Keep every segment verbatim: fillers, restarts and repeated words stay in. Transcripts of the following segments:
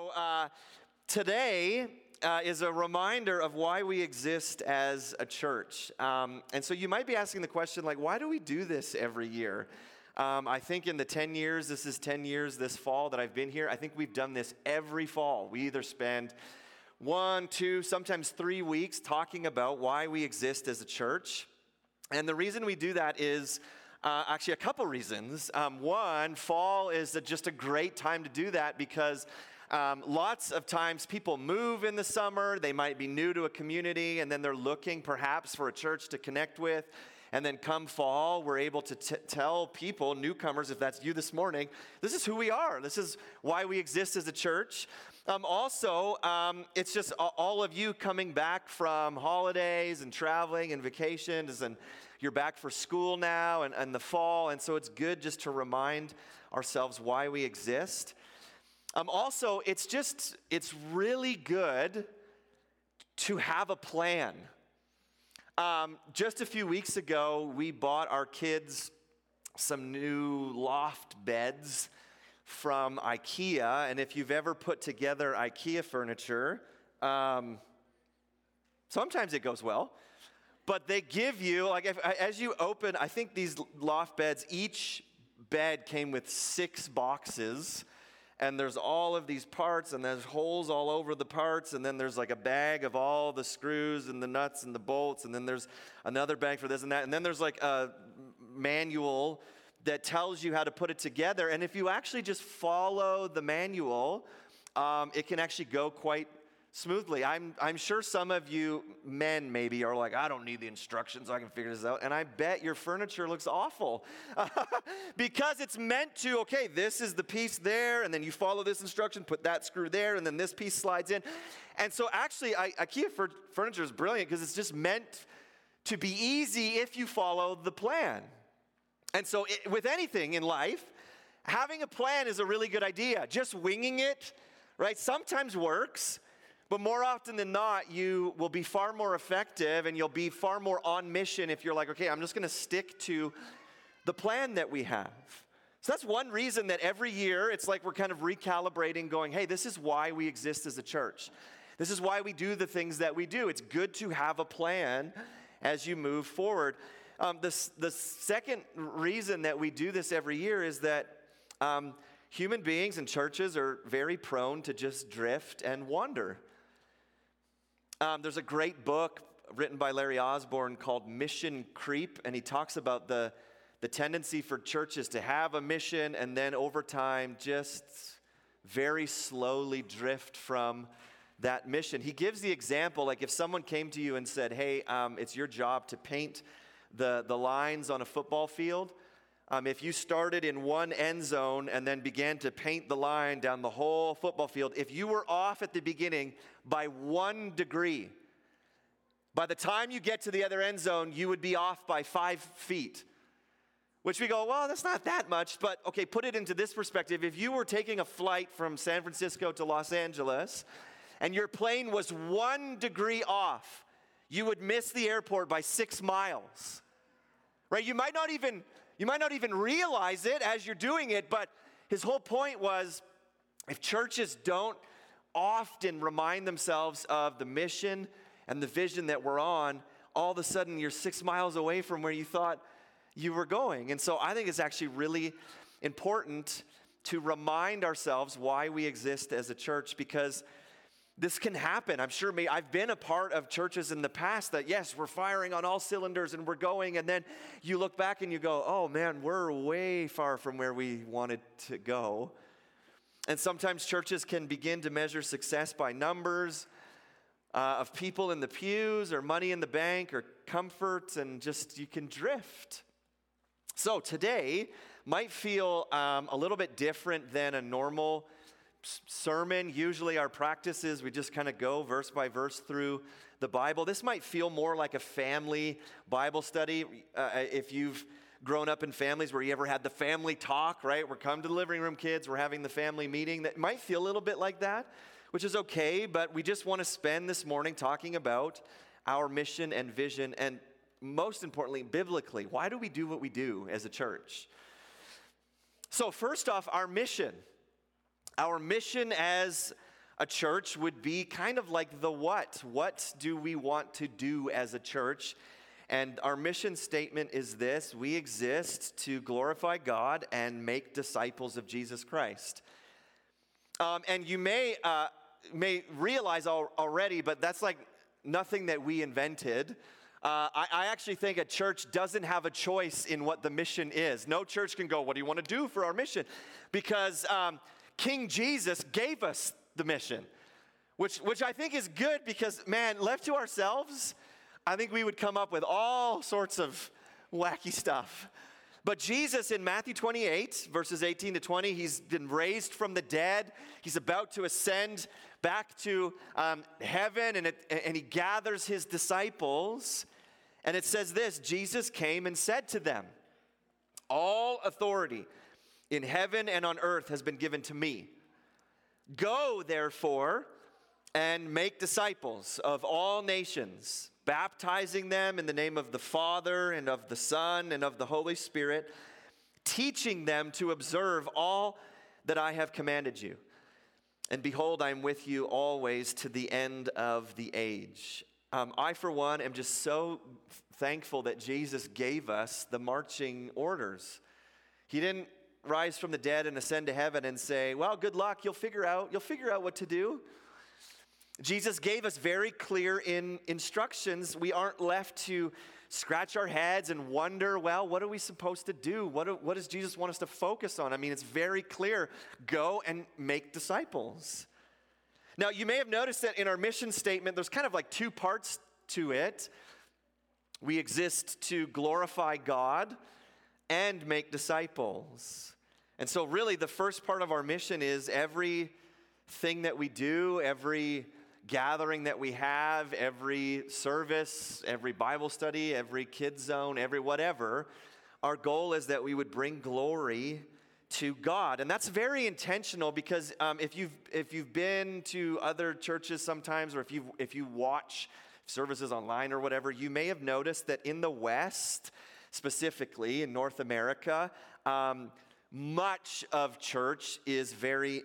uh, today uh, is a reminder of why we exist as a church. Um, and so you might be asking the question, like, why do we do this every year? Um, I think in the ten years, this is ten years this fall that I've been here, I think we've done this every fall. We either spend one, two, sometimes three weeks talking about why we exist as a church. And the reason we do that is uh, actually a couple reasons. Um, one, fall is a, just a great time to do that because um, lots of times people move in the summer. They might be new to a community, and then they're looking perhaps for a church to connect with. And then come fall, we're able to t- tell people, newcomers, if that's you this morning, this is who we are. This is why we exist as a church. Um, also, um, it's just all of you coming back from holidays and traveling and vacations, and you're back for school now and, and the fall, and so it's good just to remind ourselves why we exist. Um, also, it's just, it's really good to have a plan. Um, just a few weeks ago, we bought our kids some new loft beds from IKEA, and if you've ever put together IKEA furniture, um, sometimes it goes well, but they give you, like if, as you open, I think these loft beds, each bed came with six boxes, and there's all of these parts, and there's holes all over the parts, and then there's like a bag of all the screws and the nuts and the bolts, and then there's another bag for this and that, and then there's like a manual that tells you how to put it together. And if you actually just follow the manual, um, it can actually go quite smoothly. I'm I'm sure some of you men maybe are like, I don't need the instructions, I can figure this out. And I bet your furniture looks awful because it's meant to, okay, this is the piece there, and then you follow this instruction, put that screw there, and then this piece slides in. And so actually, I, IKEA furniture is brilliant because it's just meant to be easy if you follow the plan. And so it, with anything in life, having a plan is a really good idea. Just winging it, right, sometimes works. But more often than not, you will be far more effective and you'll be far more on mission if you're like, okay, I'm just going to stick to the plan that we have. So that's one reason that every year it's like we're kind of recalibrating, going, hey, this is why we exist as a church. This is why we do the things that we do. It's good to have a plan as you move forward. Um, the, the second reason that we do this every year is that um, human beings and churches are very prone to just drift and wander. Um, there's a great book written by Larry Osborne called Mission Creep, and he talks about the, the tendency for churches to have a mission and then over time just very slowly drift from that mission. He gives the example, like if someone came to you and said, hey, um, it's your job to paint the, the lines on a football field. Um, if you started in one end zone and then began to paint the line down the whole football field, if you were off at the beginning by one degree, by the time you get to the other end zone, you would be off by five feet. Which we go, well, that's not that much, but okay, put it into this perspective. If you were taking a flight from San Francisco to Los Angeles, and your plane was one degree off, you would miss the airport by six miles. Right? You might not even... You might not even realize it as you're doing it, but his whole point was if churches don't often remind themselves of the mission and the vision that we're on, all of a sudden you're six miles away from where you thought you were going. And so I think it's actually really important to remind ourselves why we exist as a church, because this can happen. I'm sure me, I've been a part of churches in the past that, yes, we're firing on all cylinders and we're going, and then you look back and you go, oh man, we're way far from where we wanted to go. And sometimes churches can begin to measure success by numbers uh, of people in the pews or money in the bank or comfort, and just you can drift. So today might feel um, a little bit different than a normal sermon. Usually our practice is we just kind of go verse by verse through the Bible. This might feel more like a family Bible study. Uh, if you've grown up in families where you ever had the family talk, right? We're coming to the living room, kids. We're having the family meeting. That might feel a little bit like that, which is okay, but we just want to spend this morning talking about our mission and vision, and most importantly, biblically, why do we do what we do as a church? So first off, our mission. Our mission as a church would be kind of like the what. What do we want to do as a church? And our mission statement is this: we exist to glorify God and make disciples of Jesus Christ. Um, and you may uh, may realize al- already, but that's like nothing that we invented. Uh, I, I actually think a church doesn't have a choice in what the mission is. No church can go, what do you want to do for our mission? Because um, King Jesus gave us the mission, which, which I think is good because, man, left to ourselves, I think we would come up with all sorts of wacky stuff. But Jesus in Matthew twenty-eight, verses eighteen to twenty, he's been raised from the dead. He's about to ascend back to um, heaven, and, it, and he gathers his disciples. And it says this: Jesus came and said to them, "All authority in heaven and on earth has been given to me. Go, therefore, and make disciples of all nations, baptizing them in the name of the Father and of the Son and of the Holy Spirit, teaching them to observe all that I have commanded you. And behold, I am with you always to the end of the age." Um, I, for one, am just so thankful that Jesus gave us the marching orders. He didn't rise from the dead and ascend to heaven and say, well, good luck, you'll figure out, you'll figure out what to do. Jesus gave us very clear in instructions. We aren't left to scratch our heads and wonder, well, what are we supposed to do? What, do, what does Jesus want us to focus on? I mean, it's very clear. Go and make disciples. Now, you may have noticed that in our mission statement, there's kind of like two parts to it. We exist to glorify God and make disciples. And so really the first part of our mission is everything that we do, every gathering that we have, every service, every Bible study, every kids zone, every whatever, our goal is that we would bring glory to God. And that's very intentional because um, if you've if you've been to other churches sometimes, or if you if you watch services online or whatever, you may have noticed that in the West, specifically in North America, um, much of church is very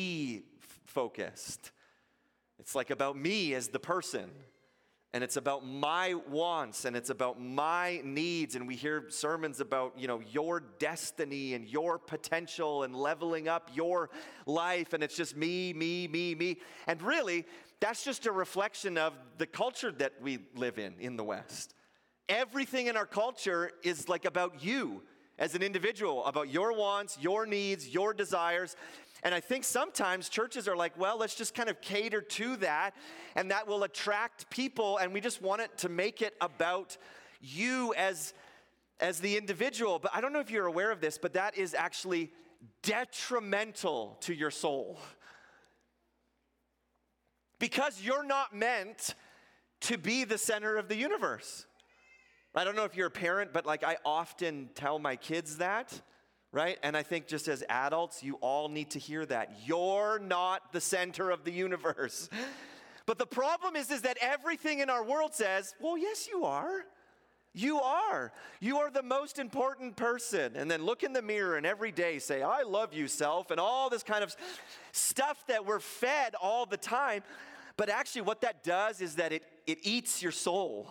me-focused. It's like about me as the person. And it's about my wants, and it's about my needs. And we hear sermons about, you know, your destiny and your potential and leveling up your life. And it's just me, me, me, me. And really, that's just a reflection of the culture that we live in in the West. Everything in our culture is like about you as an individual, about your wants, your needs, your desires. And I think sometimes churches are like, well, let's just kind of cater to that, and that will attract people, and we just want it to make it about you as, as the individual. But I don't know if you're aware of this, but that is actually detrimental to your soul. Because you're not meant to be the center of the universe. I don't know if you're a parent, but like I often tell my kids that. Right? And I think just as adults, you all need to hear that. You're not the center of the universe. But the problem is, is that everything in our world says, well, yes, you are. You are. You are the most important person. And then look in the mirror and every day say, I love you, self, and all this kind of stuff that we're fed all the time. But actually what that does is that it, it eats your soul.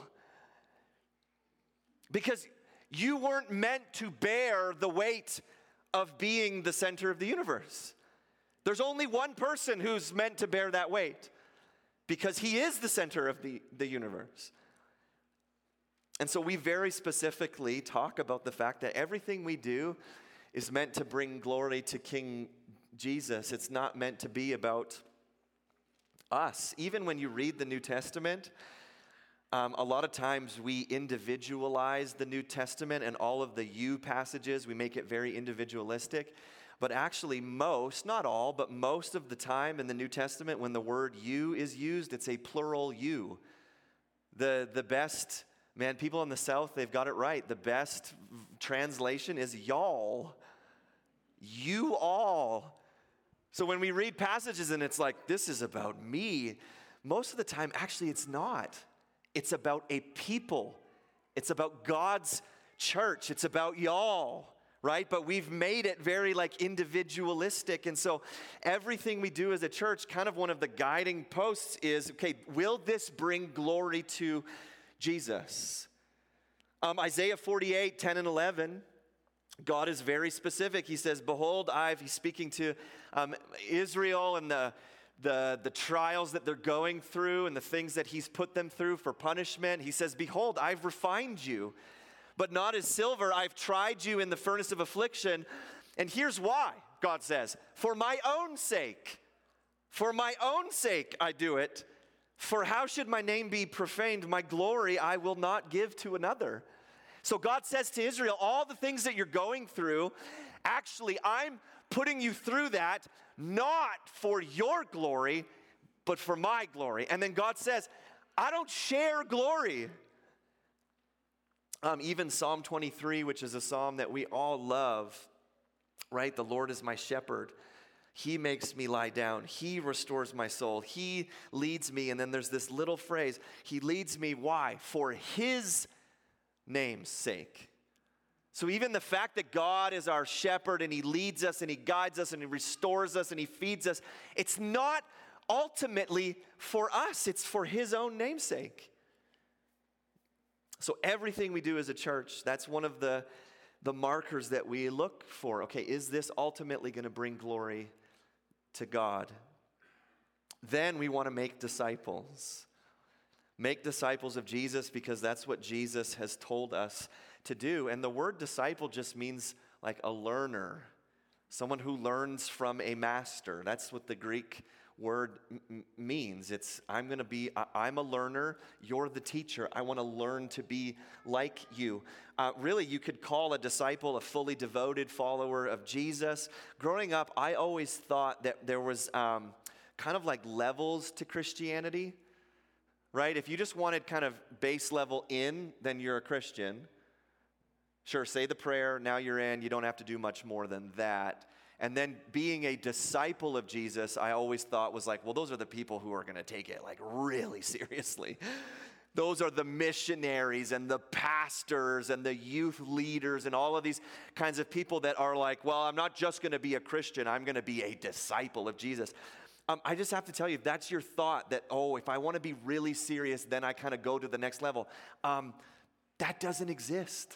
Because you weren't meant to bear the weight of being the center of the universe. There's only one person who's meant to bear that weight because he is the center of the, the universe. And so we very specifically talk about the fact that everything we do is meant to bring glory to King Jesus. It's not meant to be about us. Even when you read the New Testament, Um, a lot of times we individualize the New Testament and all of the you passages, we make it very individualistic. But actually most, not all, but most of the time in the New Testament when the word you is used, it's a plural you. The, the best, man, people in the South, they've got it right. The best translation is y'all. You all. So when we read passages and it's like, this is about me, most of the time, actually it's not. It's about a people. It's about God's church. It's about y'all, right? But we've made it very like individualistic. And so everything we do as a church, kind of one of the guiding posts is, okay, will this bring glory to Jesus? Um, Isaiah forty-eight, ten and eleven, God is very specific. He says, behold, I've, he's speaking to um, Israel and the, the, the trials that they're going through and the things that he's put them through for punishment. He says, behold, I've refined you, but not as silver. I've tried you in the furnace of affliction. And here's why, God says, for my own sake, for my own sake I do it. For how should my name be profaned? My glory I will not give to another. So God says to Israel, all the things that you're going through, actually I'm putting you through that not for your glory, but for my glory. And then God says, I don't share glory. Um, even Psalm twenty-three, which is a psalm that we all love, right? The Lord is my shepherd. He makes me lie down. He restores my soul. He leads me. And then there's this little phrase, he leads me, why? For his name's sake. So even the fact that God is our shepherd and he leads us and he guides us and he restores us and he feeds us, it's not ultimately for us, it's for his own name's sake. So everything we do as a church, that's one of the, the markers that we look for. Okay, is this ultimately going to bring glory to God? Then we want to make disciples. Make disciples of Jesus because that's what Jesus has told us to do. And the word disciple just means like a learner, someone who learns from a master. That's what the Greek word m- means. It's, I'm going to be, I'm a learner, you're the teacher. I want to learn to be like you. Uh, really, you could call a disciple a fully devoted follower of Jesus. Growing up, I always thought that there was um, kind of like levels to Christianity, right? If you just wanted kind of base level in, then you're a Christian. Sure, say the prayer, now you're in. You don't have to do much more than that. And then being a disciple of Jesus, I always thought was like, well, those are the people who are going to take it like really seriously. Those are the missionaries and the pastors and the youth leaders and all of these kinds of people that are like, well, I'm not just going to be a Christian, I'm going to be a disciple of Jesus. Um, I just have to tell you, if that's your thought, that, oh, if I want to be really serious, then I kind of go to the next level. Um, that doesn't exist.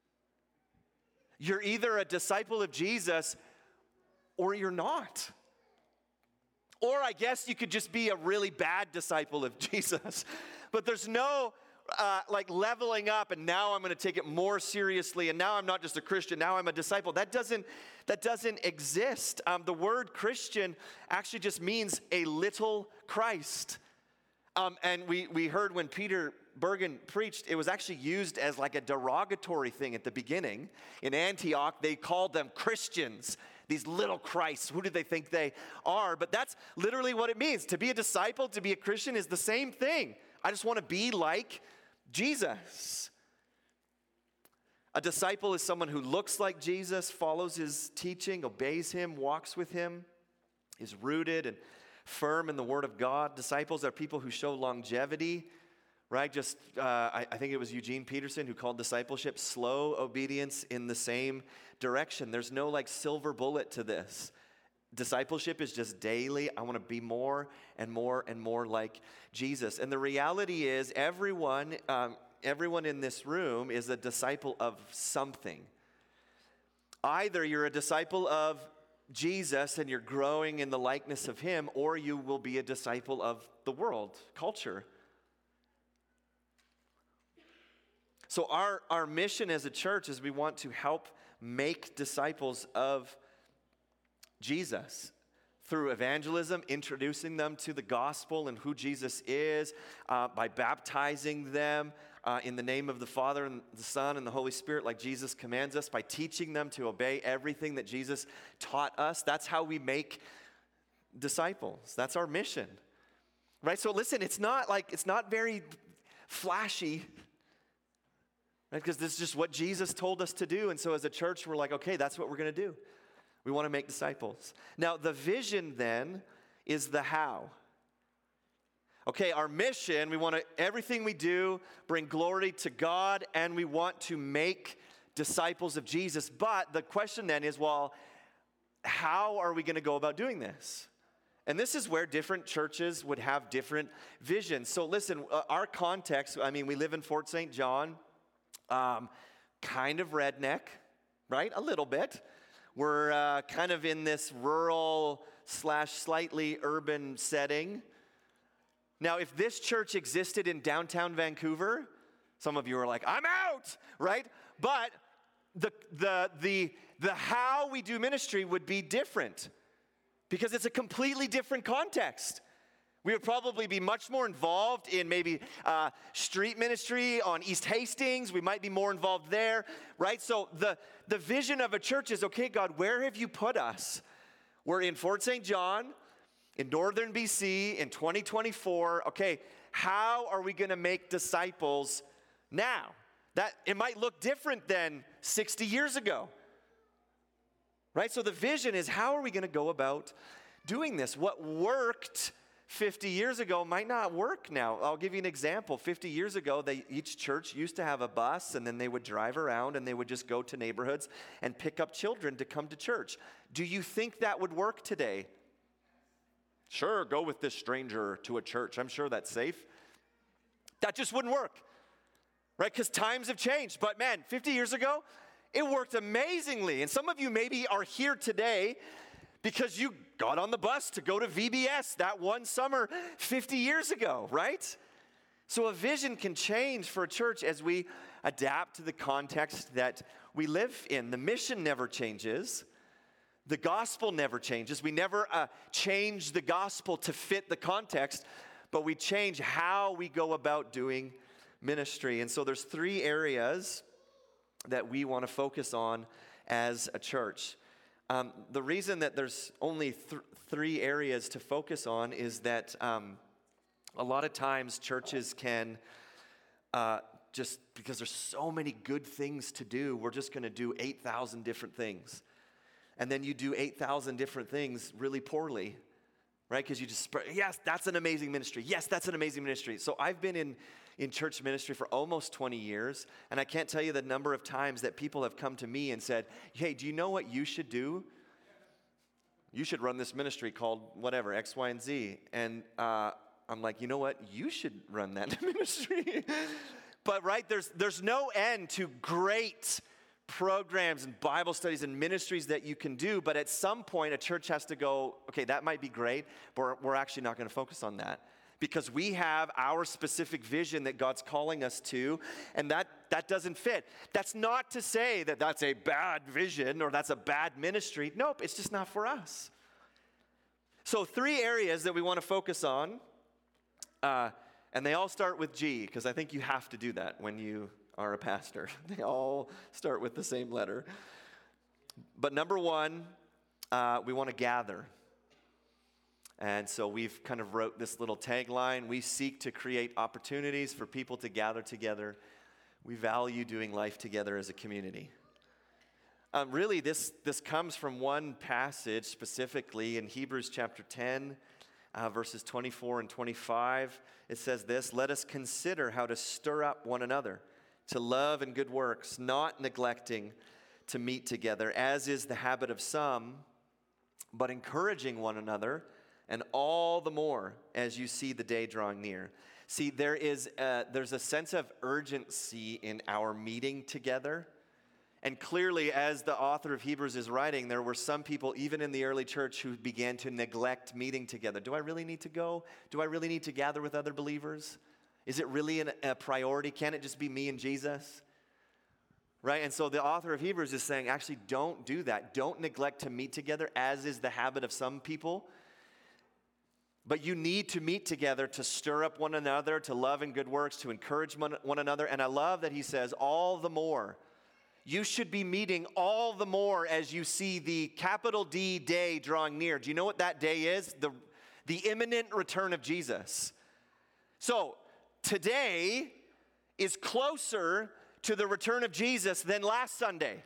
You're either a disciple of Jesus or you're not. Or I guess you could just be a really bad disciple of Jesus. But there's no uh, like leveling up and now I'm going to take it more seriously and now I'm not just a Christian, now I'm a disciple. That doesn't, that doesn't exist. Um, the word Christian actually just means a little Christ. Um, and we, we heard when Peter Bergen preached, it was actually used as like a derogatory thing at the beginning. In Antioch, they called them Christians. These little Christs, who do they think they are? But that's literally what it means. To be a disciple, to be a Christian is the same thing. I just want to be like Jesus. A disciple is someone who looks like Jesus, follows his teaching, obeys him, walks with him, is rooted and firm in the Word of God. Disciples are people who show longevity, right? Just, uh, I, I think it was Eugene Peterson who called discipleship slow obedience in the same direction. There's no like silver bullet to this. Discipleship is just daily. I want to be more and more and more like Jesus. And the reality is everyone, um, everyone in this room is a disciple of something. Either you're a disciple of Jesus and you're growing in the likeness of him, or you will be a disciple of the world, culture. So our, our mission as a church is we want to help make disciples of Jesus through evangelism, introducing them to the gospel and who Jesus is, uh, by baptizing them uh, in the name of the Father and the Son and the Holy Spirit like Jesus commands us, by teaching them to obey everything that Jesus taught us. That's how we make disciples. That's our mission, right? So listen, it's not like, it's not very flashy, right? Because this is just what Jesus told us to do. And so as a church, we're like, okay, that's what we're going to do. We want to make disciples. Now, the vision then is the how. Okay, our mission, we want to, everything we do, bring glory to God, and we want to make disciples of Jesus. But the question then is, well, how are we going to go about doing this? And this is where different churches would have different visions. So listen, uh, our context, I mean, we live in Fort Saint John, um, kind of redneck, right? A little bit. We're uh, kind of in this rural slash slightly urban setting. Now, if this church existed in downtown Vancouver, some of you are like, I'm out, right? But the the the the how we do ministry would be different because it's a completely different context. We would probably be much more involved in maybe uh, street ministry on East Hastings. We might be more involved there, right? So the, the vision of a church is, okay, God, where have you put us? We're in Fort Saint John, in northern B C, in twenty twenty-four. Okay, how are we going to make disciples now? That it might look different than sixty years ago, right? So the vision is, how are we going to go about doing this? What worked fifty years ago might not work now. I'll give you an example. fifty years ago, they, each church used to have a bus, and then they would drive around, and they would just go to neighborhoods and pick up children to come to church. Do you think that would work today? Sure, go with this stranger to a church. I'm sure that's safe. That just wouldn't work, right? Because times have changed. But man, fifty years ago, it worked amazingly. And some of you maybe are here today because you got on the bus to go to V B S that one summer fifty years ago, right? So a vision can change for a church as we adapt to the context that we live in. The mission never changes. The gospel never changes. We never uh, change the gospel to fit the context, but we change how we go about doing ministry. And so there's three areas that we want to focus on as a church. Um, the reason that there's only th- three areas to focus on is that um, a lot of times churches can, uh, just because there's so many good things to do, we're just going to do eight thousand different things. And then you do eight thousand different things really poorly, right? Because you just, yes, that's an amazing ministry. Yes, that's an amazing ministry. So I've been in, in church ministry for almost twenty years, and I can't tell you the number of times that people have come to me and said, hey, do you know what you should do? You should run this ministry called whatever, X, Y, and Z. And uh, I'm like, you know what? You should run that ministry. But right, there's there's no end to great programs and Bible studies and ministries that you can do, but at some point a church has to go, okay, that might be great, but we're actually not going to focus on that because we have our specific vision that God's calling us to, and that, that doesn't fit. That's not to say that that's a bad vision or that's a bad ministry. Nope, it's just not for us. So three areas that we want to focus on, uh, and they all start with G, because I think you have to do that when you are a pastor. They all start with the same letter. But number one, uh, we want to gather. And so we've kind of wrote this little tagline. We seek to create opportunities for people to gather together. We value doing life together as a community. Um, really, this, this comes from one passage specifically in Hebrews chapter ten, uh, verses twenty-four and twenty-five. It says this, let us consider how to stir up one another to love and good works, not neglecting to meet together, as is the habit of some, but encouraging one another, and all the more as you see the day drawing near. See, there is a, there's a sense of urgency in our meeting together. And clearly, as the author of Hebrews is writing, there were some people, even in the early church, who began to neglect meeting together. Do I really need to go? Do I really need to gather with other believers? Is it really an, a priority? Can't it just be me and Jesus? Right? And so the author of Hebrews is saying, actually, don't do that. Don't neglect to meet together, as is the habit of some people. But you need to meet together to stir up one another, to love and good works, to encourage one, one another. And I love that he says, all the more. You should be meeting all the more as you see the capital D day drawing near. Do you know what that day is? The, the imminent return of Jesus. So today is closer to the return of Jesus than last Sunday.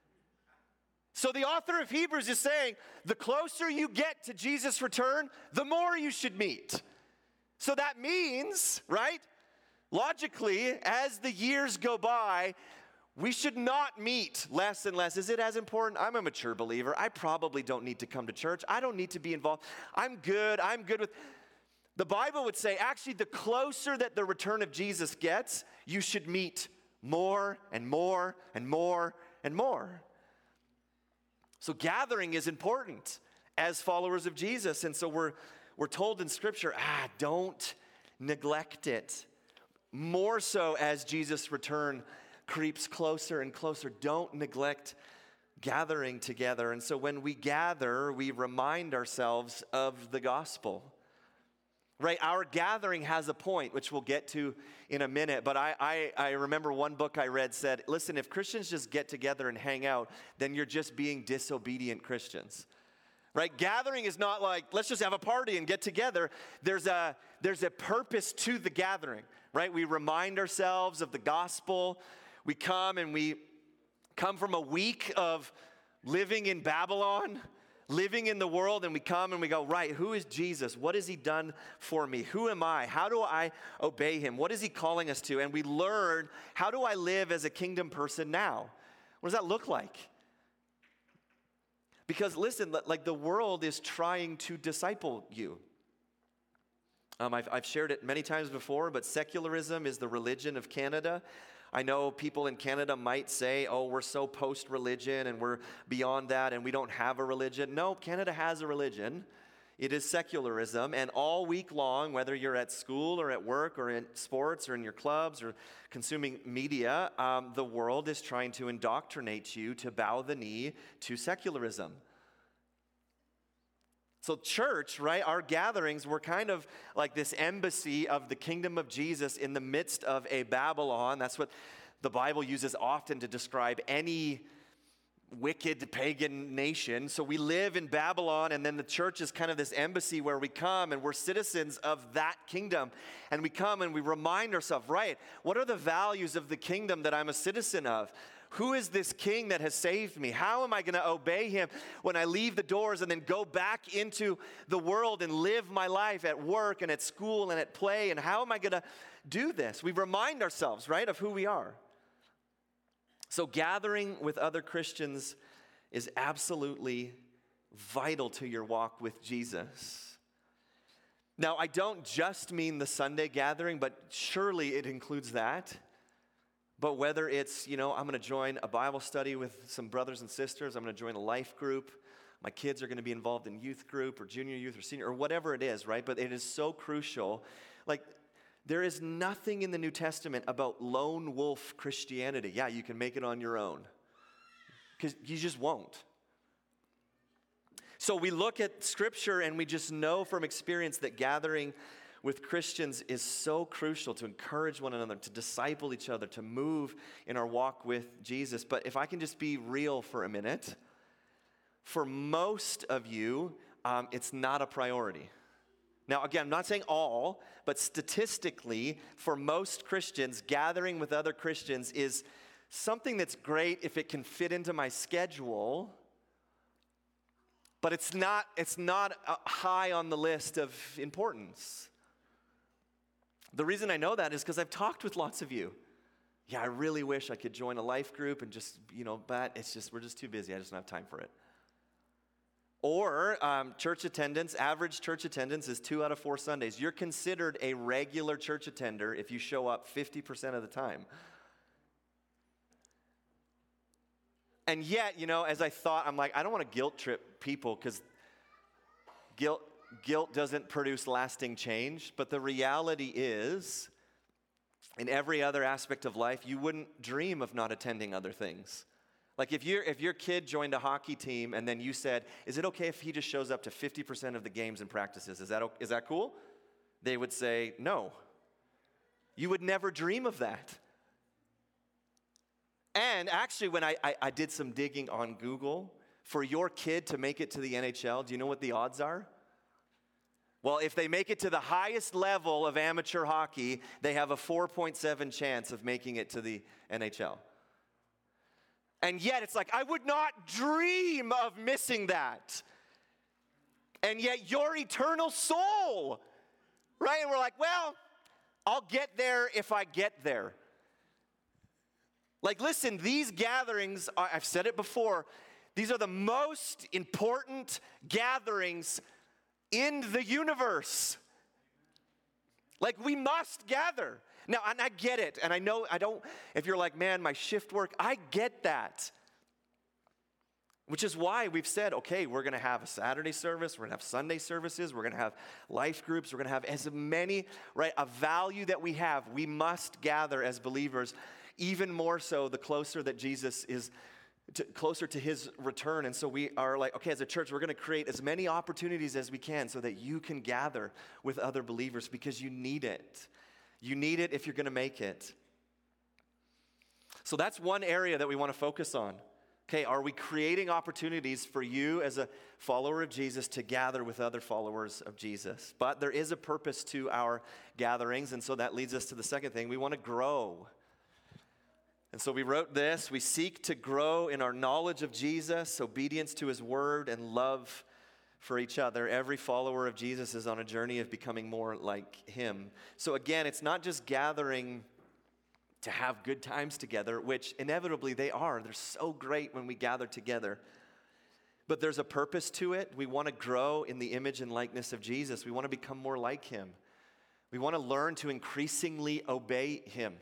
So the author of Hebrews is saying, the closer you get to Jesus' return, the more you should meet. So that means, right, logically, as the years go by, We should not meet less and less. Is it as important? I'm a mature believer. I probably don't need to come to church. I don't need to be involved. I'm good. I'm good with... The Bible would say, actually, the closer that the return of Jesus gets, you should meet more and more and more and more. So gathering is important as followers of Jesus. And so we're, we're told in Scripture, ah, don't neglect it. More so as Jesus' return creeps closer and closer. Don't neglect gathering together. And so when we gather, we remind ourselves of the gospel. Right? Our gathering has a point, which we'll get to in a minute. But I, I, I remember one book I read said, listen, if Christians just get together and hang out, then you're just being disobedient Christians. Right? Gathering is not like, let's just have a party and get together. There's a, there's a purpose to the gathering. Right? We remind ourselves of the gospel. We come and we come from a week of living in Babylon, living in the world, and we come and we go, right, who is Jesus? What has he done for me? Who am I? How do I obey him? What is he calling us to? And we learn, how do I live as a kingdom person now? What does that look like? Because listen, like the world is trying to disciple you. Um, I've, I've shared it many times before, but secularism is the religion of Canada. I know people in Canada might say, oh, we're so post-religion and we're beyond that and we don't have a religion. No, Canada has a religion. It is secularism. And all week long, whether you're at school or at work or in sports or in your clubs or consuming media, um, the world is trying to indoctrinate you to bow the knee to secularism. So church, right, our gatherings were kind of like this embassy of the kingdom of Jesus in the midst of a Babylon. That's what the Bible uses often to describe any wicked pagan nation. So we live in Babylon, and then the church is kind of this embassy where we come and we're citizens of that kingdom. And we come and we remind ourselves, right, what are the values of the kingdom that I'm a citizen of? Who is this king that has saved me? How am I going to obey him when I leave the doors and then go back into the world and live my life at work and at school and at play? And how am I going to do this? We remind ourselves, right, of who we are. So gathering with other Christians is absolutely vital to your walk with Jesus. Now, I don't just mean the Sunday gathering, but surely it includes that. But whether it's, you know, I'm going to join a Bible study with some brothers and sisters, I'm going to join a life group, my kids are going to be involved in youth group or junior youth or senior, or whatever it is, right? But it is so crucial. Like, there is nothing in the New Testament about lone wolf Christianity. Yeah, you can make it on your own. Because you just won't. So we look at Scripture and we just know from experience that gathering with Christians is so crucial to encourage one another, to disciple each other, to move in our walk with Jesus. But if I can just be real for a minute, for most of you, um, it's not a priority. Now, again, I'm not saying all, but statistically, for most Christians, gathering with other Christians is something that's great if it can fit into my schedule, but it's not, it's not uh, high on the list of importance. The reason I know that is because I've talked with lots of you. Yeah, I really wish I could join a life group and just, you know, but it's just, we're just too busy. I just don't have time for it. Or um, church attendance, average church attendance is two out of four Sundays. You're considered a regular church attender if you show up fifty percent of the time. And yet, you know, as I thought, I'm like, I don't want to guilt trip people because guilt, Guilt doesn't produce lasting change, but the reality is, in every other aspect of life, you wouldn't dream of not attending other things. Like if, you if your kid joined a hockey team and then you said, is it okay if he just shows up to fifty percent of the games and practices? Is that, is that cool? They would say, no. You would never dream of that. And actually, when I, I, I did some digging on Google, for your kid to make it to the N H L, do you know what the odds are? Well, if they make it to the highest level of amateur hockey, they have a four point seven chance of making it to the N H L. And yet, it's like, I would not dream of missing that. And yet, your eternal soul, right? And we're like, well, I'll get there if I get there. Like, listen, these gatherings, are, I've said it before, these are the most important gatherings in the universe. Like, we must gather. Now, and I get it, and I know, I don't, if you're like, man, my shift work, I get that. Which is why we've said, okay, we're going to have a Saturday service, we're going to have Sunday services, we're going to have life groups, we're going to have as many, right, a value that we have. We must gather as believers, even more so the closer that Jesus is, to, closer to his return. And so we are like, okay, as a church, we're going to create as many opportunities as we can so that you can gather with other believers because you need it. You need it if you're going to make it. So that's one area that we want to focus on. Okay, are we creating opportunities for you as a follower of Jesus to gather with other followers of Jesus? But there is a purpose to our gatherings, and so that leads us to the second thing. We want to grow. And so we wrote this: we seek to grow in our knowledge of Jesus, obedience to his word, and love for each other. Every follower of Jesus is on a journey of becoming more like him. So again, it's not just gathering to have good times together, which inevitably they are. They're so great when we gather together. But there's a purpose to it. We want to grow in the image and likeness of Jesus. We want to become more like him. We want to learn to increasingly obey him.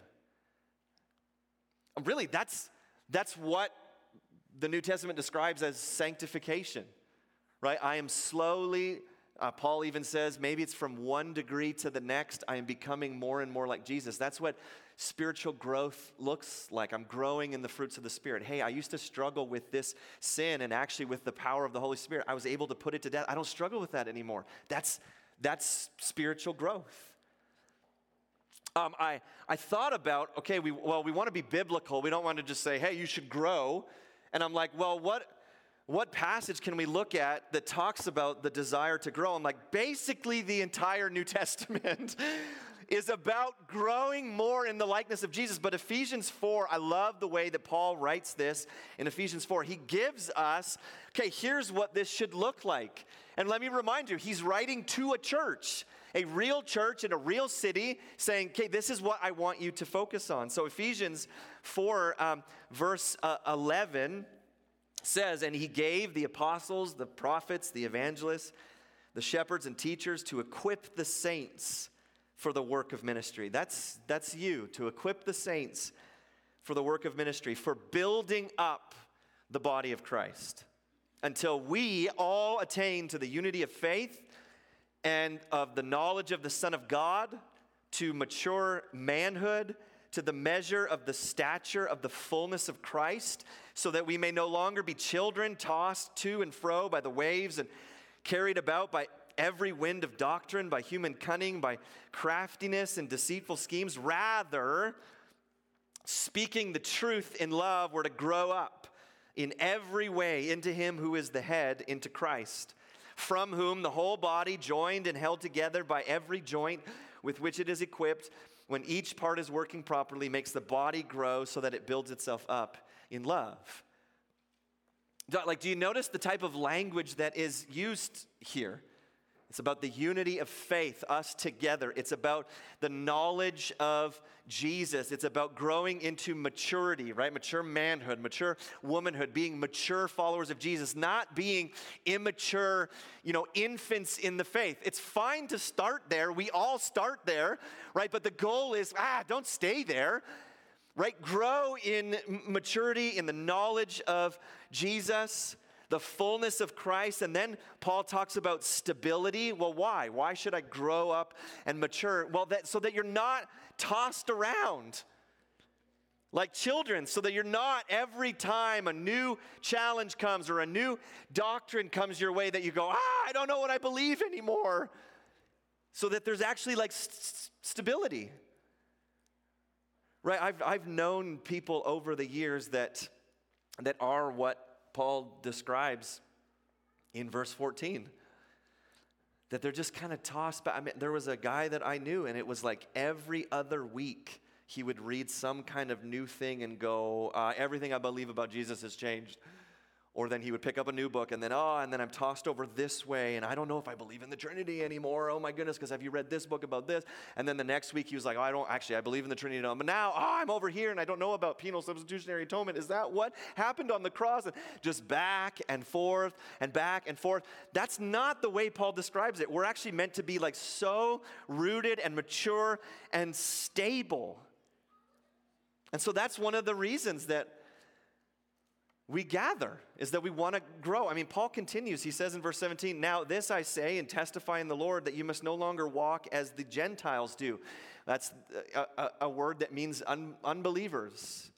Really, that's, that's what the New Testament describes as sanctification, right? I am slowly, uh, Paul even says, maybe it's from one degree to the next, I am becoming more and more like Jesus. That's what spiritual growth looks like. I'm growing in the fruits of the Spirit. Hey, I used to struggle with this sin, and actually with the power of the Holy Spirit, I was able to put it to death. I don't struggle with that anymore. That's, that's spiritual growth. Um, I, I thought about, okay, we, well, we want to be biblical. We don't want to just say, hey, you should grow. And I'm like, well, what, what passage can we look at that talks about the desire to grow? I'm like, basically the entire New Testament is about growing more in the likeness of Jesus. But Ephesians four, I love the way that Paul writes this in Ephesians four. He gives us, okay, here's what this should look like. And let me remind you, he's writing to a church, a real church in a real city, saying, okay, this is what I want you to focus on. So Ephesians four, um, verse uh, eleven says, and he gave the apostles, the prophets, the evangelists, the shepherds and teachers to equip the saints for the work of ministry. That's, that's you, to equip the saints for the work of ministry, for building up the body of Christ, until we all attain to the unity of faith and of the knowledge of the Son of God, to mature manhood, to the measure of the stature of the fullness of Christ, so that we may no longer be children tossed to and fro by the waves and carried about by every wind of doctrine, by human cunning, by craftiness and deceitful schemes. Rather, speaking the truth in love, we're to grow up in every way into him who is the head, into Christ, from whom the whole body, joined and held together by every joint with which it is equipped, when each part is working properly, makes the body grow so that it builds itself up in love. Like, do you notice the type of language that is used here? It's about the unity of faith, us together. It's about the knowledge of Jesus. It's about growing into maturity, right? Mature manhood, mature womanhood, being mature followers of Jesus, not being immature, you know, infants in the faith. It's fine to start there. We all start there, right? But the goal is, ah, don't stay there, right? Grow in maturity, in the knowledge of Jesus, the fullness of Christ. And then Paul talks about stability. Well, why? Why should I grow up and mature? Well, that so that you're not tossed around like children, so that you're not, every time a new challenge comes or a new doctrine comes your way, that you go, ah, I don't know what I believe anymore. So that there's actually like st- stability. Right? I've I've known people over the years that that are what Paul describes in verse fourteen, that they're just kind of tossed back. I mean, there was a guy that I knew, and it was like every other week he would read some kind of new thing and go, uh, everything I believe about Jesus has changed. Or then he would pick up a new book and then, oh, and then I'm tossed over this way and I don't know if I believe in the Trinity anymore. Oh my goodness, because have you read this book about this? And then the next week he was like, oh, I don't, actually, I believe in the Trinity now. But now, oh, I'm over here and I don't know about penal substitutionary atonement. Is that what happened on the cross? And just back and forth and back and forth. That's not the way Paul describes it. We're actually meant to be like so rooted and mature and stable. And so that's one of the reasons that we gather, is that we want to grow. I mean, Paul continues. He says in verse seventeen, now this I say and testify in the Lord that you must no longer walk as the Gentiles do. That's a, a, a word that means un, unbelievers.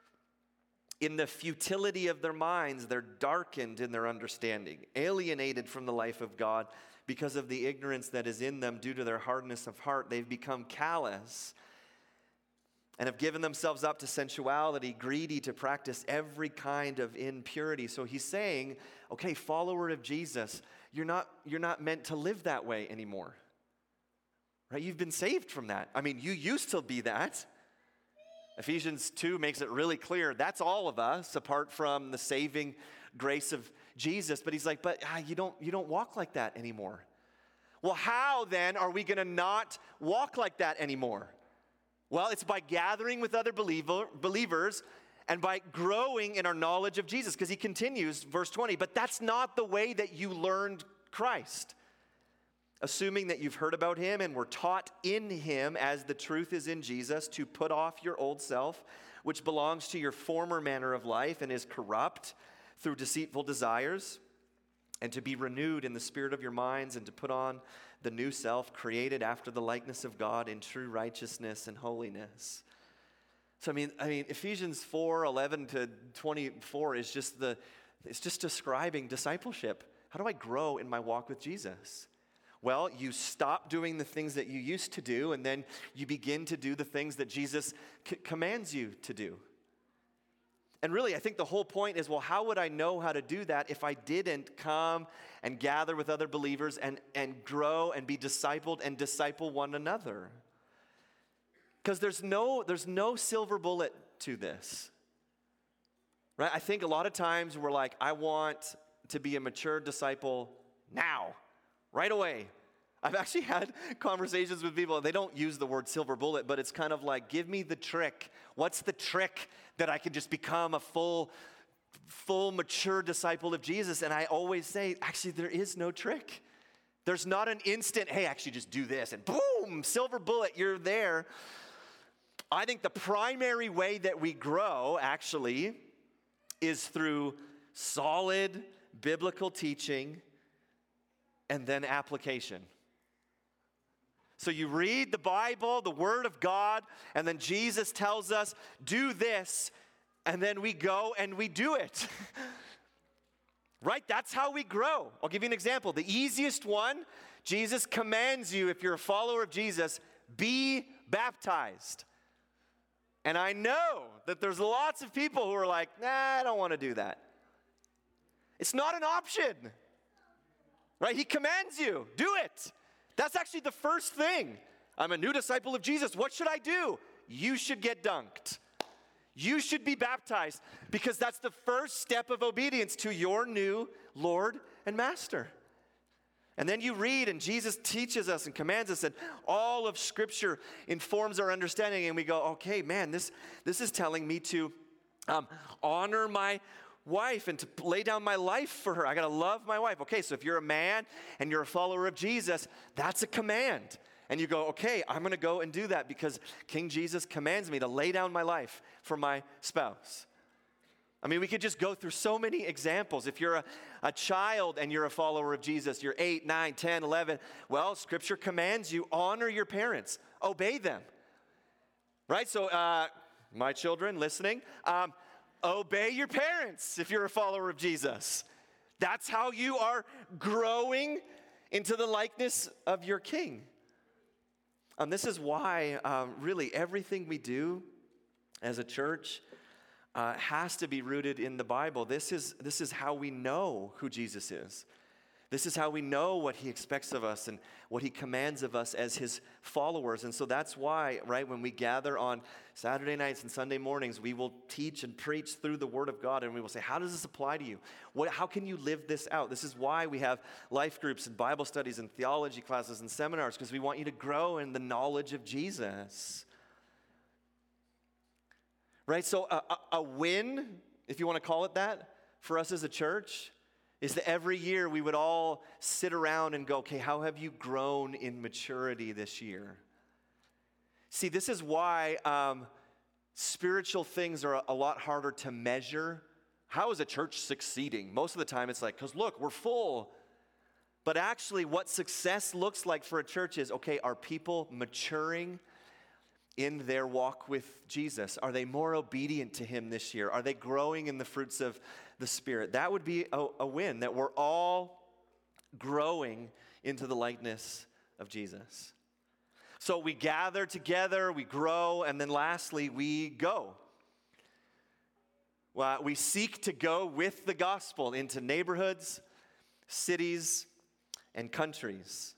In the futility of their minds, they're darkened in their understanding, alienated from the life of God because of the ignorance that is in them due to their hardness of heart. They've become callous and have given themselves up to sensuality, greedy to practice every kind of impurity. So he's saying, okay, follower of Jesus, you're not, you're not meant to live that way anymore. Right? You've been saved from that. I mean, you used to be that. Ephesians two makes it really clear that's all of us apart from the saving grace of Jesus. But he's like, but ah, you don't, you don't walk like that anymore. Well, how then are we going to not walk like that anymore? Well, it's by gathering with other believer, believers and by growing in our knowledge of Jesus. Because he continues, verse twenty, but that's not the way that you learned Christ. Assuming that you've heard about him and were taught in him as the truth is in Jesus, to put off your old self, which belongs to your former manner of life and is corrupt through deceitful desires, and to be renewed in the spirit of your minds, and to put on the new self created after the likeness of God in true righteousness and holiness. So I mean, I mean, Ephesians four, eleven to twenty-four is just the, it's just describing discipleship. How do I grow in my walk with Jesus? Well, you stop doing the things that you used to do, and then you begin to do the things that Jesus c- commands you to do. And really, I think the whole point is, well, how would I know how to do that if I didn't come and gather with other believers and, and grow and be discipled and disciple one another? Because there's no, there's no silver bullet to this. Right? I think a lot of times we're like, I want to be a mature disciple now. Right away. I've actually had conversations with people, they don't use the word silver bullet, but it's kind of like, give me the trick. What's the trick that I can just become a full, full mature disciple of Jesus? And I always say, actually, there is no trick. There's not an instant, hey, actually just do this, and boom, silver bullet, you're there. I think the primary way that we grow, actually, is through solid biblical teaching and then application. So you read the Bible, the Word of God, and then Jesus tells us, do this, and then we go and we do it. Right? That's how we grow. I'll give you an example. The easiest one, Jesus commands you, if you're a follower of Jesus, be baptized. And I know that there's lots of people who are like, nah, I don't want to do that. It's not an option. Right? He commands you, do it. That's actually the first thing. I'm a new disciple of Jesus. What should I do? You should get dunked. You should be baptized, because that's the first step of obedience to your new Lord and Master. And then you read, and Jesus teaches us and commands us, and all of Scripture informs our understanding, and we go, okay, man, this, this is telling me to um, honor my wife and to lay down my life for her. I got to love my wife. Okay, so if you're a man and you're a follower of Jesus, that's a command. And you go, okay, I'm going to go and do that because King Jesus commands me to lay down my life for my spouse. I mean, we could just go through so many examples. If you're a, a child and you're a follower of Jesus, you're eight, nine, ten, eleven, well, Scripture commands you, honor your parents, obey them. Right? So, uh, my children listening, um, obey your parents if you're a follower of Jesus. That's how you are growing into the likeness of your King. And this is why um, really everything we do as a church uh, has to be rooted in the Bible. This is, this is how we know who Jesus is. This is how we know what he expects of us and what he commands of us as his followers. And so that's why, right, when we gather on Saturday nights and Sunday mornings, we will teach and preach through the Word of God, and we will say, how does this apply to you? What, how can you live this out? This is why we have life groups and Bible studies and theology classes and seminars, because we want you to grow in the knowledge of Jesus. Right, so a, a, a win, if you want to call it that, for us as a church, is that every year we would all sit around and go, okay, how have you grown in maturity this year? See, this is why um, spiritual things are a, a lot harder to measure. How is a church succeeding? Most of the time it's like, because look, we're full. But actually what success looks like for a church is, okay, are people maturing in their walk with Jesus? Are they more obedient to him this year? Are they growing in the fruits of the Spirit? That would be a, a win, that we're all growing into the likeness of Jesus. So we gather together, we grow, and then lastly, we go. Well, we seek to go with the gospel into neighborhoods, cities, and countries.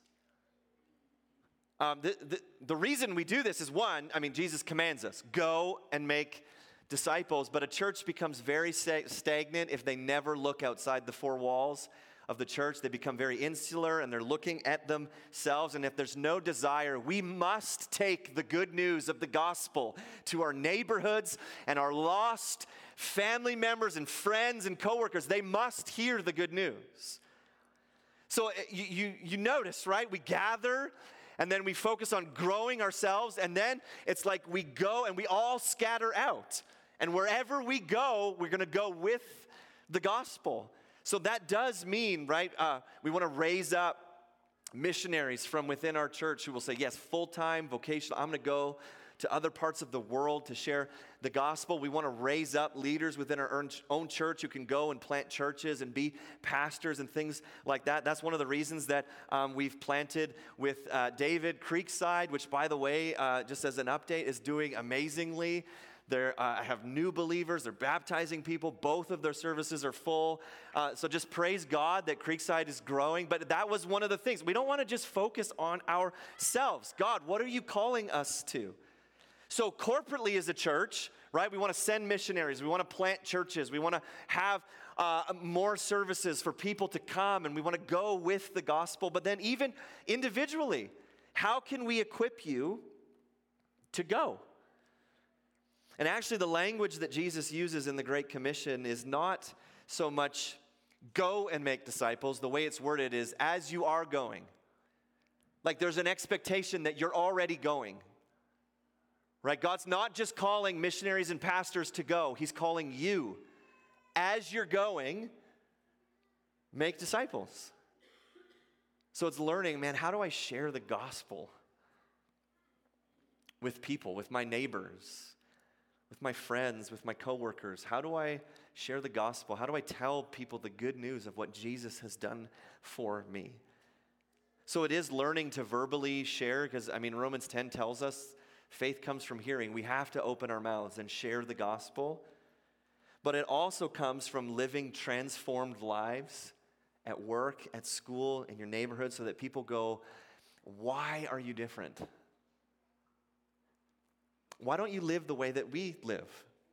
Um, the, the, the reason we do this is, one, I mean, Jesus commands us, go and make disciples, but a church becomes very stagnant if they never look outside the four walls of the church. They become very insular, and they're looking at themselves, and if there's no desire, we must take the good news of the gospel to our neighborhoods and our lost family members and friends and coworkers. They must hear the good news. So you, you, you notice, right? We gather, and then we focus on growing ourselves, and then it's like we go and we all scatter out. And wherever we go, we're going to go with the gospel. So that does mean, right, uh, we want to raise up missionaries from within our church who will say, yes, full-time, vocational, I'm going to go to other parts of the world to share the gospel. We want to raise up leaders within our own church who can go and plant churches and be pastors and things like that. That's one of the reasons that um, we've planted with uh, David Creekside, which, by the way, uh, just as an update, is doing amazingly. They're, uh, I have new believers. They're baptizing people. Both of their services are full. Uh, so just praise God that Creekside is growing. But that was one of the things. We don't want to just focus on ourselves. God, what are you calling us to? So corporately as a church, right, we want to send missionaries. We want to plant churches. We want to have uh, more services for people to come, and we want to go with the gospel. But then even individually, how can we equip you to go? And actually, the language that Jesus uses in the Great Commission is not so much go and make disciples. The way it's worded is as you are going. Like there's an expectation that you're already going. Right? God's not just calling missionaries and pastors to go. He's calling you. As you're going, make disciples. So it's learning, man, how do I share the gospel with people, with my neighbors, with my friends, with my coworkers? How do I share the gospel? How do I tell people the good news of what Jesus has done for me? So it is learning to verbally share, because, I mean, Romans ten tells us faith comes from hearing. We have to open our mouths and share the gospel. But it also comes from living transformed lives at work, at school, in your neighborhood, so that people go, why are you different? Why don't you live the way that we live?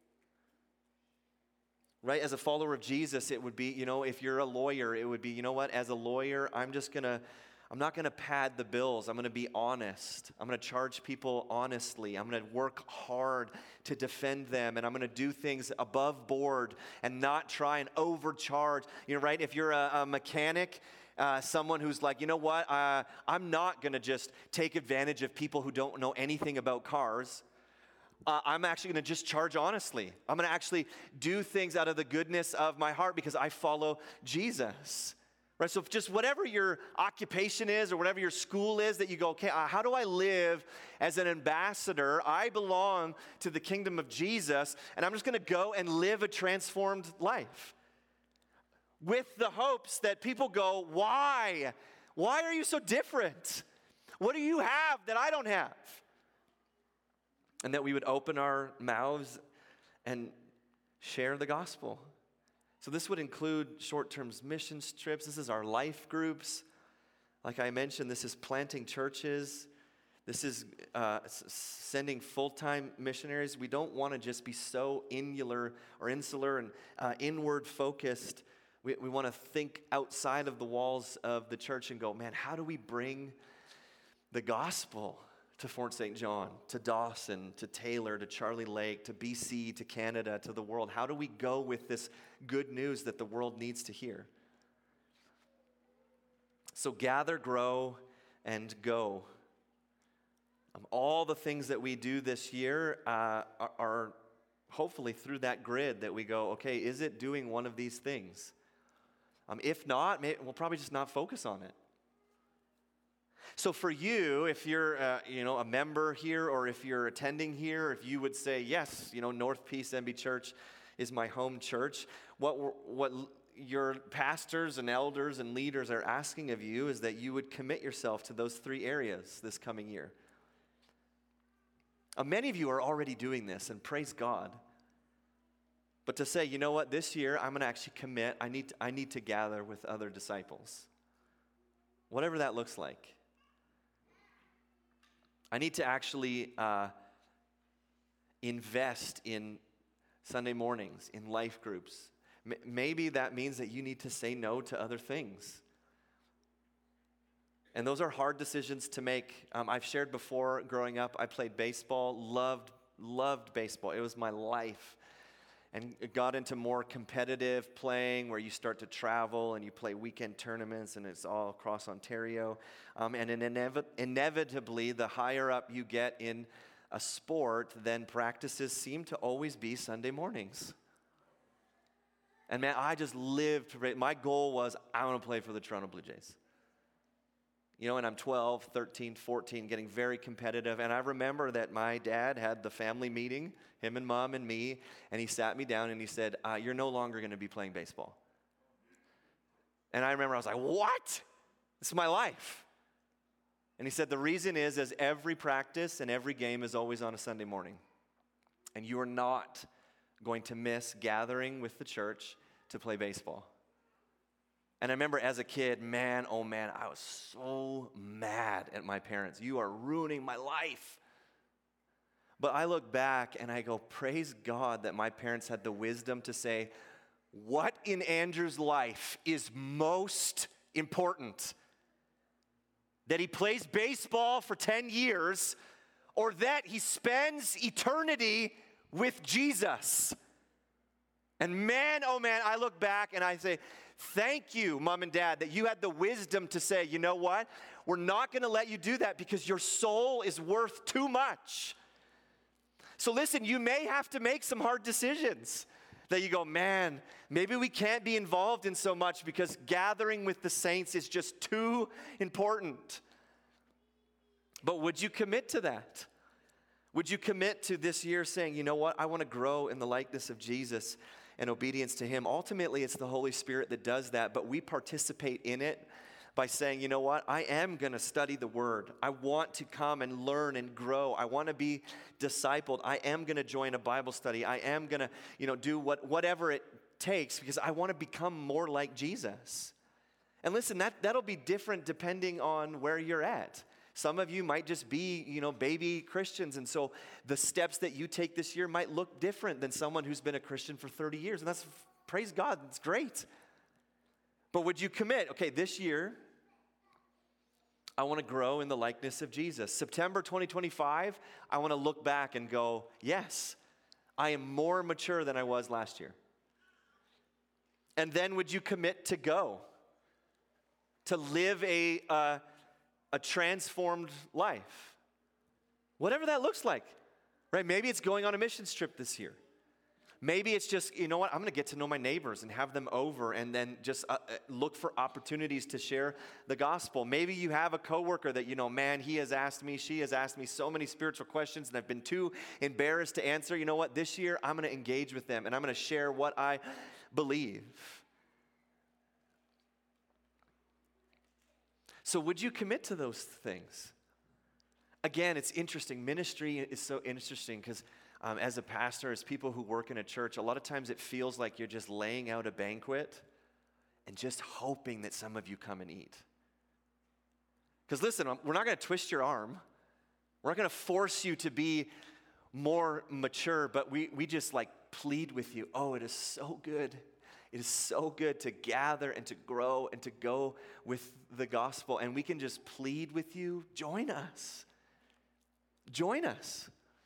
Right? As a follower of Jesus, it would be, you know, if you're a lawyer, it would be, you know what, as a lawyer, I'm just going to I'm not going to pad the bills. I'm going to be honest. I'm going to charge people honestly. I'm going to work hard to defend them, and I'm going to do things above board and not try and overcharge. You know, right? If you're a, a mechanic, uh, someone who's like, you know what, uh, I'm not going to just take advantage of people who don't know anything about cars. Uh, I'm actually going to just charge honestly. I'm going to actually do things out of the goodness of my heart because I follow Jesus. Right, so just whatever your occupation is or whatever your school is that you go, okay, uh, how do I live as an ambassador? I belong to the kingdom of Jesus, and I'm just going to go and live a transformed life with the hopes that people go, why? Why are you so different? What do you have that I don't have? And that we would open our mouths and share the gospel. So this would include short-term missions trips. This is our life groups. Like I mentioned, this is planting churches. This is uh, s- sending full-time missionaries. We don't want to just be so insular or insular and uh, inward focused. We, we want to think outside of the walls of the church and go, man, how do we bring the gospel to Fort Saint John, to Dawson, to Taylor, to Charlie Lake, to B C, to Canada, to the world? How do we go with this good news that the world needs to hear? So gather, grow, and go. Um, all the things that we do this year uh, are, are hopefully through that grid that we go, okay, is it doing one of these things? Um, if not, may, we'll probably just not focus on it. So for you, if you're uh, you know, a member here, or if you're attending here, if you would say, yes, you know, North Peace M B Church is my home church, what what your pastors and elders and leaders are asking of you is that you would commit yourself to those three areas this coming year. Uh, many of you are already doing this, and praise God. But to say, you know what, this year I'm going to actually commit, I need to, I need to gather with other disciples. Whatever that looks like. I need to actually uh, invest in Sunday mornings, in life groups. M- maybe that means that you need to say no to other things. And those are hard decisions to make. Um, I've shared before, growing up, I played baseball, loved, loved baseball. It was my life. And got into more competitive playing where you start to travel and you play weekend tournaments, and it's all across Ontario. Um, and inev- inevitably, the higher up you get in a sport, then practices seem to always be Sunday mornings. And man, I just lived, to, my goal was, I want to play for the Toronto Blue Jays. You know, and I'm twelve, thirteen, fourteen, getting very competitive. And I remember that my dad had the family meeting, him and mom and me, and he sat me down and he said, uh, you're no longer going to be playing baseball. And I remember I was like, what? This is my life. And he said, the reason is, is every practice and every game is always on a Sunday morning. And you are not going to miss gathering with the church to play baseball. And I remember as a kid, man, oh man, I was so mad at my parents. You are ruining my life. But I look back and I go, praise God that my parents had the wisdom to say, what in Andrew's life is most important? That he plays baseball for ten years, or that he spends eternity with Jesus? And man, oh man, I look back and I say, thank you, Mom and Dad, that you had the wisdom to say, you know what? We're not going to let you do that because your soul is worth too much. So listen, you may have to make some hard decisions that you go, man, maybe we can't be involved in so much because gathering with the saints is just too important. But would you commit to that? Would you commit to this year saying, you know what? I want to grow in the likeness of Jesus and obedience to him. Ultimately, it's the Holy Spirit that does that, but we participate in it by saying, you know what, I am going to study the Word. I want to come and learn and grow. I want to be discipled. I am going to join a Bible study. I am going to, you know, do what whatever it takes because I want to become more like Jesus. And listen, that, that'll be different depending on where you're at. Some of you might just be, you know, baby Christians, and so the steps that you take this year might look different than someone who's been a Christian for thirty years, and that's, praise God, it's great. But would you commit, okay, this year, I want to grow in the likeness of Jesus. September twenty twenty-five, I want to look back and go, yes, I am more mature than I was last year. And then would you commit to go, to live a... Uh, a transformed life, whatever that looks like, right? Maybe it's going on a missions trip this year. Maybe it's just, you know what, I'm going to get to know my neighbors and have them over and then just uh, look for opportunities to share the gospel. Maybe you have a coworker that, you know, man, he has asked me, she has asked me so many spiritual questions and I've been too embarrassed to answer. You know what, this year I'm going to engage with them and I'm going to share what I believe. So would you commit to those things? Again, it's interesting. Ministry is so interesting because um, as a pastor, as people who work in a church, a lot of times it feels like you're just laying out a banquet and just hoping that some of you come and eat. Because listen, we're not going to twist your arm. We're not going to force you to be more mature, but we, we just like plead with you. Oh, it is so good. It is so good to gather and to grow and to go with the gospel. And we can just plead with you. Join us. Join us.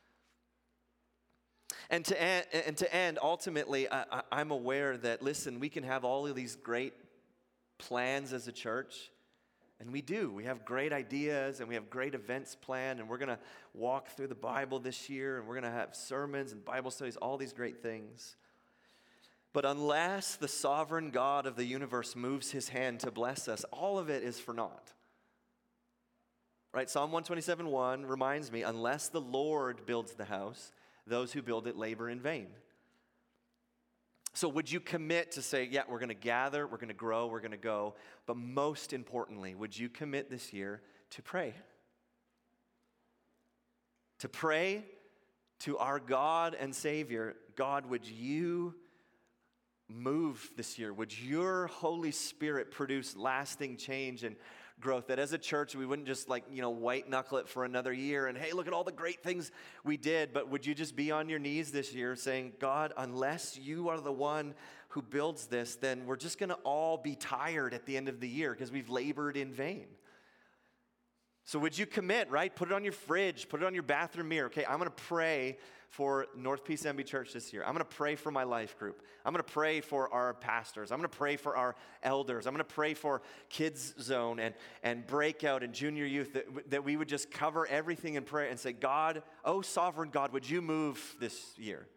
And to end, and to end ultimately, I, I'm aware that, listen, we can have all of these great plans as a church. And we do. We have great ideas and we have great events planned. And we're going to walk through the Bible this year. And we're going to have sermons and Bible studies, all these great things. But unless the sovereign God of the universe moves his hand to bless us, all of it is for naught. Right? Psalm one twenty-seven one reminds me, unless the Lord builds the house, those who build it labor in vain. So would you commit to say, yeah, we're going to gather, we're going to grow, we're going to go, but most importantly, would you commit this year to pray? To pray to our God and Savior. God, would you move this year? Would your Holy Spirit produce lasting change and growth? That as a church, we wouldn't just like, you know, white knuckle it for another year and hey, look at all the great things we did. But would you just be on your knees this year saying, God, unless you are the one who builds this, then we're just going to all be tired at the end of the year because we've labored in vain. So would you commit, right? Put it on your fridge, put it on your bathroom mirror. Okay, I'm going to pray for North Peace M B Church this year. I'm going to pray for my life group. I'm going to pray for our pastors. I'm going to pray for our elders. I'm going to pray for Kids Zone and, and Breakout and Junior Youth, that, that we would just cover everything in prayer and say, God, oh sovereign God, would you move this year?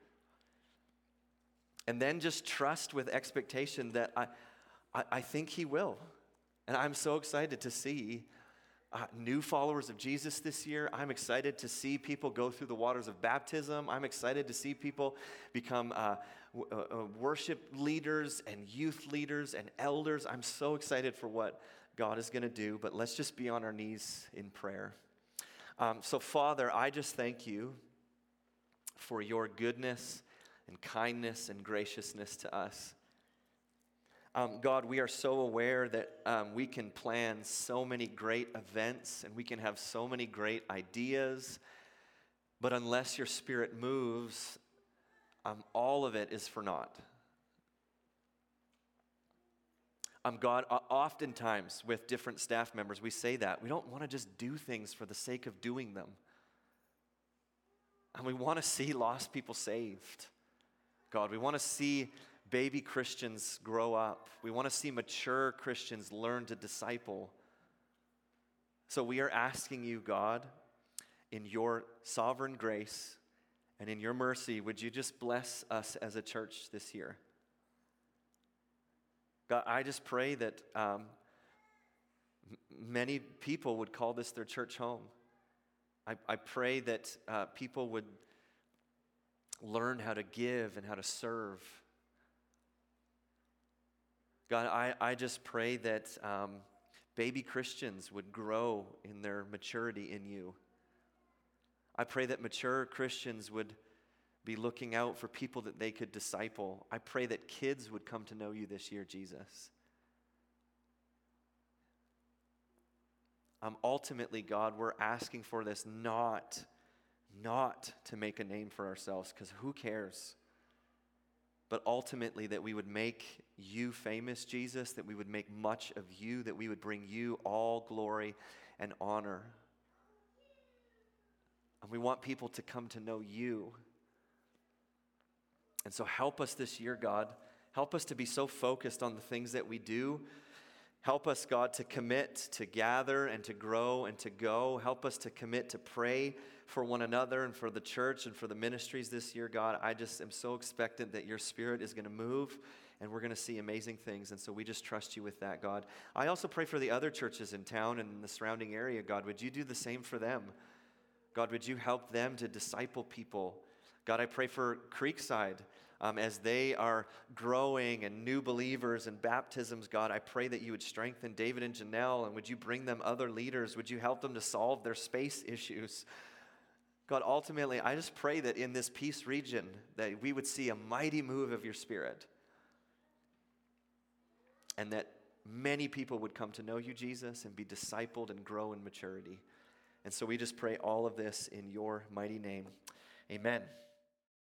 And then just trust with expectation that I, I, I think he will. And I'm so excited to see Uh, new followers of Jesus this year. I'm excited to see people go through the waters of baptism. I'm excited to see people become uh, w- uh, worship leaders and youth leaders and elders. I'm so excited for what God is going to do, but let's just be on our knees in prayer. Um, so Father, I just thank you for your goodness and kindness and graciousness to us. Um, God, we are so aware that um, we can plan so many great events and we can have so many great ideas, but unless your Spirit moves, um, all of it is for naught. Um, God, oftentimes with different staff members, we say that. We don't want to just do things for the sake of doing them. And we want to see lost people saved. God, we want to see baby Christians grow up. We want to see mature Christians learn to disciple. So we are asking you, God, in your sovereign grace and in your mercy, would you just bless us as a church this year? God, I just pray that um, m- many people would call this their church home. I, I pray that uh, people would learn how to give and how to serve. God, I, I just pray that um, baby Christians would grow in their maturity in you. I pray that mature Christians would be looking out for people that they could disciple. I pray that kids would come to know you this year, Jesus. Um, ultimately, God, we're asking for this not, not to make a name for ourselves, because who cares? But ultimately that we would make you famous, Jesus, that we would make much of you, that we would bring you all glory and honor. And we want people to come to know you. And so help us this year, God. Help us to be so focused on the things that we do. Help us, God, to commit to gather and to grow and to go. Help us to commit to pray for one another and for the church and for the ministries this year, God. I just am so expectant that your Spirit is going to move and we're going to see amazing things. And so we just trust you with that, God. I also pray for the other churches in town and in the surrounding area, God. Would you do the same for them? God, would you help them to disciple people? God, I pray for Creekside. Um, as they are growing and new believers and baptisms, God, I pray that you would strengthen David and Janelle, and would you bring them other leaders? Would you help them to solve their space issues? God, ultimately, I just pray that in this peace region, that we would see a mighty move of your Spirit. And that many people would come to know you, Jesus, and be discipled and grow in maturity. And so we just pray all of this in your mighty name. Amen.